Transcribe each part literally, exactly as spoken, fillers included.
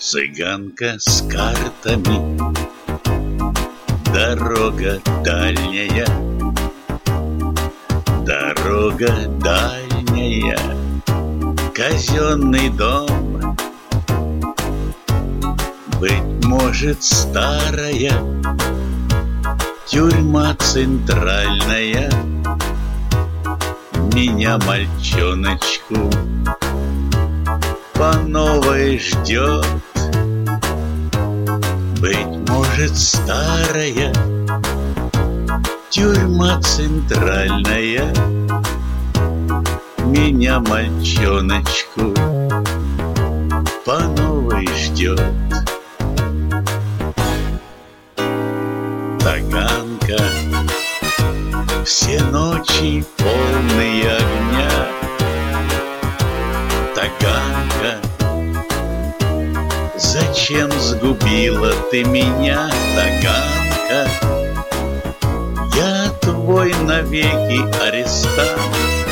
Цыганка с картами, дорога дальняя, дорога дальняя, казенный дом, быть может, старая тюрьма центральная меня, мальчоночку, по новой ждет. Быть может, старая тюрьма центральная меня, мальчоночку, по новой ждет. Таганка, все ночи полные огня. Таганка, зачем сгубила ты меня, Таганка? Я твой навеки арестант.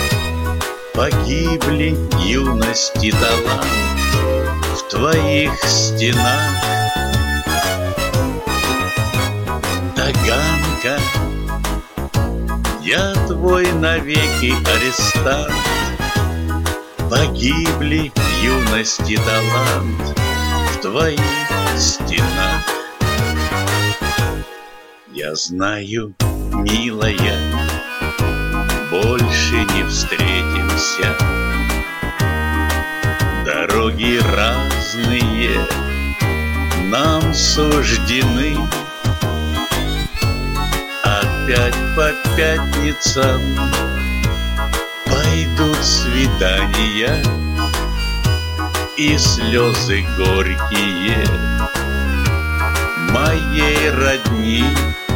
Погибли юность и талант в твоих стенах. Таганка, я твой навеки арестант. Погибли юность и талант в твоих стенах. Я знаю, милая, больше не встретимся. Дороги разные нам суждены. Опять по пятницам пойдут свидания и слезы горькие моей родни.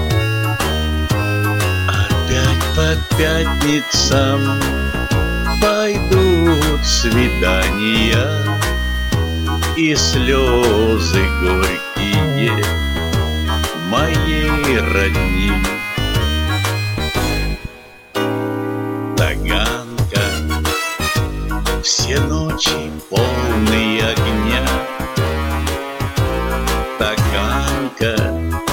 Опять по пятницам пойдут свидания и слезы горькие моей родни. Таганка, все ночи полные огня. Таганка,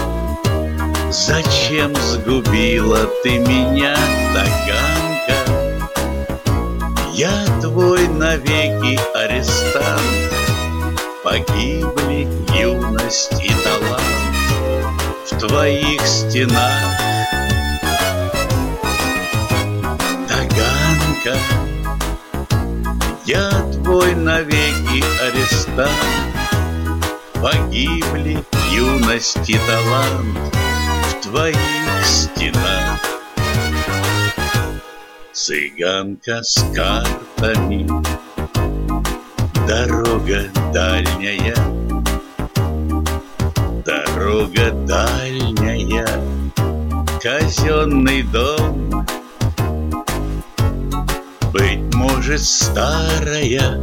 зачем сгубила ты меня, Таганка? Я твой навеки арестант. Погибли юность и талант в твоих стенах. Таганка, я твой навеки арестант. Погибли юность и талант в твоих стенах. Цыганка с картами, дорога дальняя, дорога дальняя, казенный дом, быть может, старая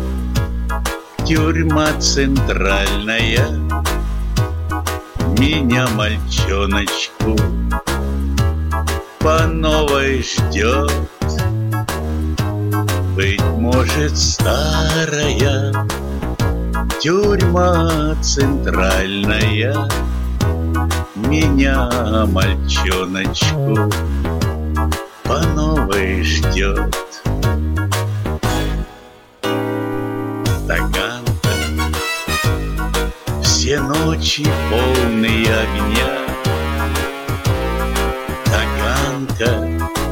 тюрьма центральная меня, мальчоночку, по новой ждет. Быть может, старая тюрьма центральная меня, мальчоночку, по новой ждет. Таганка, все ночи полные огня. Таганка,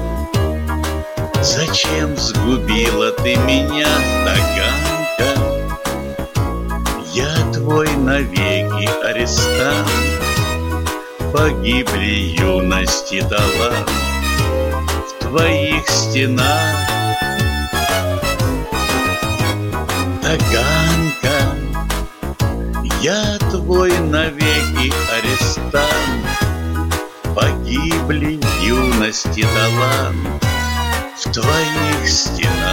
зачем сгубила ты меня, Таганка? Я твой навеки арестант. Погибли юность и талант в твоих стенах. Таганка, я твой навеки арестант. Погибли юность и талант в твоих стенах.